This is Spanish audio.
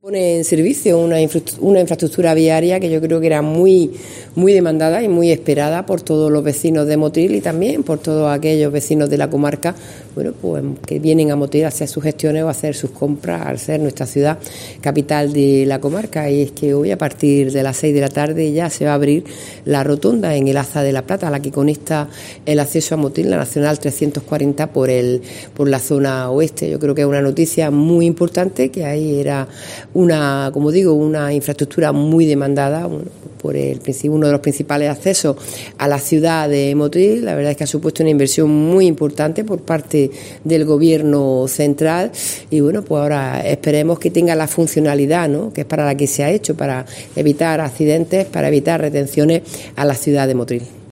Pone en servicio una infraestructura viaria que yo creo que era muy demandada y muy esperada por todos los vecinos de Motril y también por todos aquellos vecinos de la comarca, bueno, pues que vienen a Motril a hacer sus gestiones o a hacer sus compras al ser nuestra ciudad capital de la comarca. Y es que hoy a partir de las 6 de la tarde ya se va a abrir la rotonda en el Aza de la Plata, la que conecta el acceso a Motril, la Nacional 340 por la zona oeste. Yo creo que es una noticia muy importante, que ahí era una infraestructura muy demandada, por uno de los principales accesos a la ciudad de Motril. La verdad es que ha supuesto una inversión muy importante por parte del gobierno central y bueno, pues ahora esperemos que tenga la funcionalidad, ¿no?, que es para la que se ha hecho, para evitar accidentes, para evitar retenciones a la ciudad de Motril.